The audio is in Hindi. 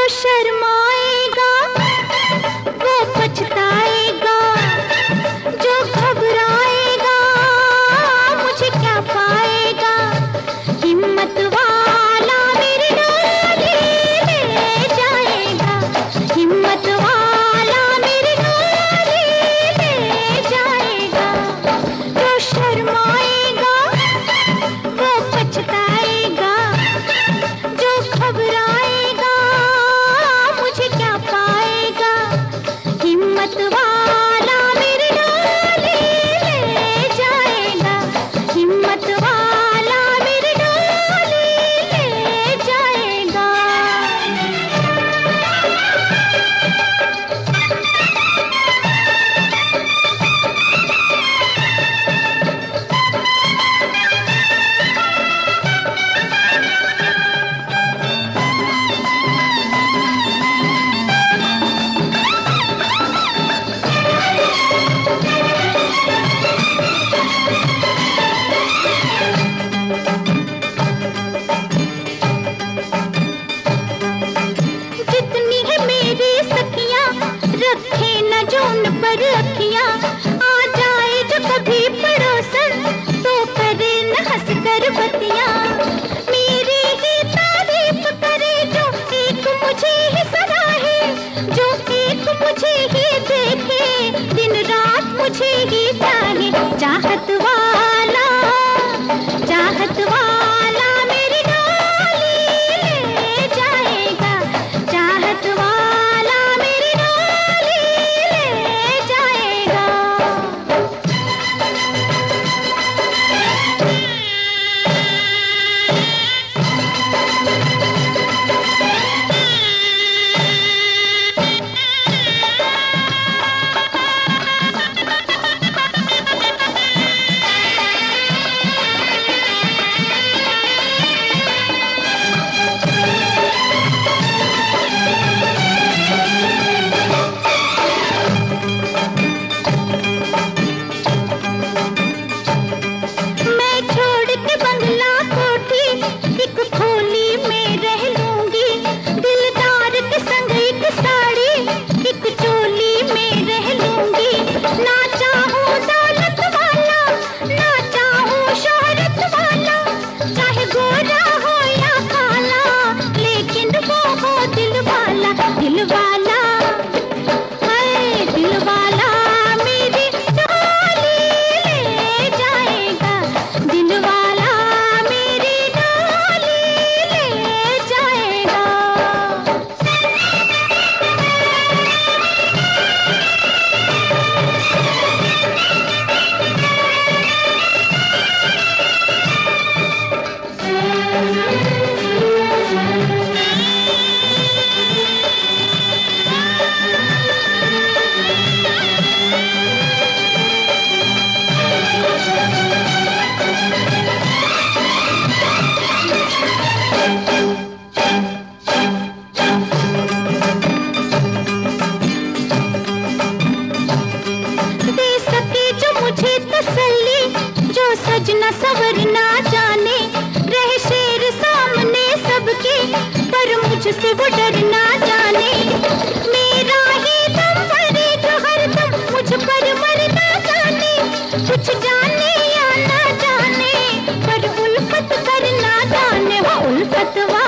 शर्माएगा वो पछताएगा, जो घबराएगा मुझे क्या पाएगा। हिम्मत वाला मेरी डोली ले जाएगा, हिम्मत वाला मेरी डोली ले जाएगा। जो शर्माएगा वो पछताएगा, जो घबराएगा मुझे क्या पाएगा। हिम्मत वाला मेरी डोली ले जाएगा, हिम्मत वाला मेरी डोली ले जाएगा। जितनी है मेरी सखियां रखे न जो उन पर अखियां, आ जाए जो कभी पड़ोसन तो करे न हंस कर बतियां। मेरी ही तारीफ करे जो एक मुझे ही सराहे, जो एक मुझे ही देखे दिन रात मुझे ही चाहे। चाहत वाला, चाहत वाला मेरी डोली ले जाएगा, चाहत वाला मेरी डोली ले जाएगा। मैं छोड़ के बंगला कोठी एक खोली में रह लूंगी, दिलदार के संग एक साड़ी एक चोली में रह लूंगी। ना चाहूं दौलत वाला, ना चाहूं शोहरत वाला, चाहे गोरा हो या काला, लेकिन वो हो दिल वाला। दिल वाला, हाय दिल वाला मेरी डोली ले जाएगा, दिल वाला मेरी डोली ले जाएगा। दे सके जो मुझे तसल्ली, जो सजना सवरना जाने, रहे शेर सामने सबके पर मुझसे वो डरना जाने। मेरा ही दम भरे जो हरदम मुझ पर मरना जाने, कुछ जाने या ना जाने पर उल्फत करना जाने। वो उल्फत